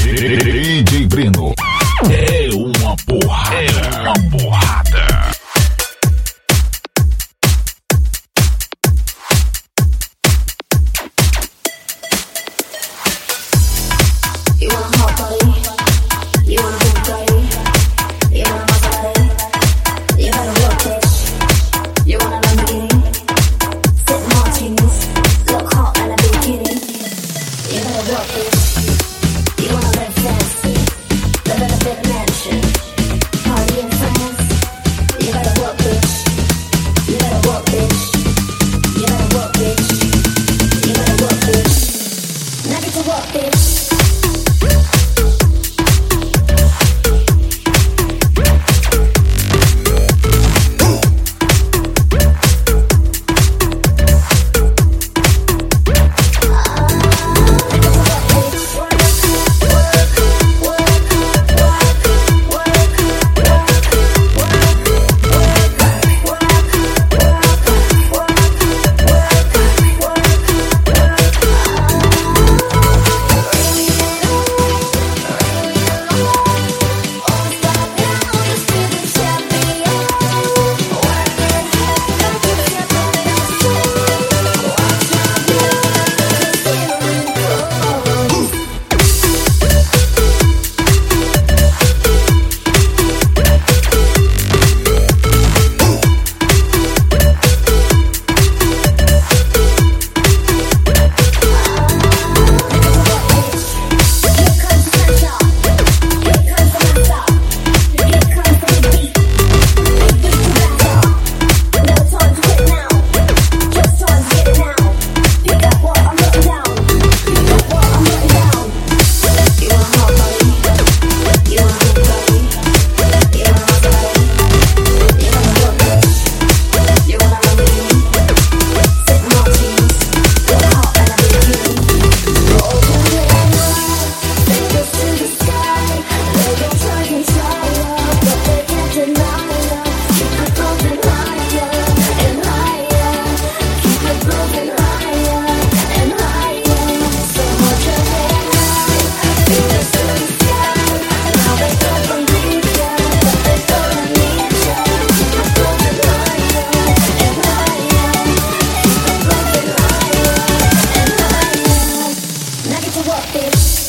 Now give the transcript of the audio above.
DJ Breno é uma porrada. É uma porrada. You want a hot body? You want a good body? You want a Maserati? You better work, bitch. You want a Lamborghini? Sip martinis, look hot in a bikini. You better work, bitch. You wanna live fancy, live in a big mansion, party in France. You better work, bitch. You better work, bitch. You better work, bitch. You better work, bitch. Now get to work, bitch. Now get to work, bitch.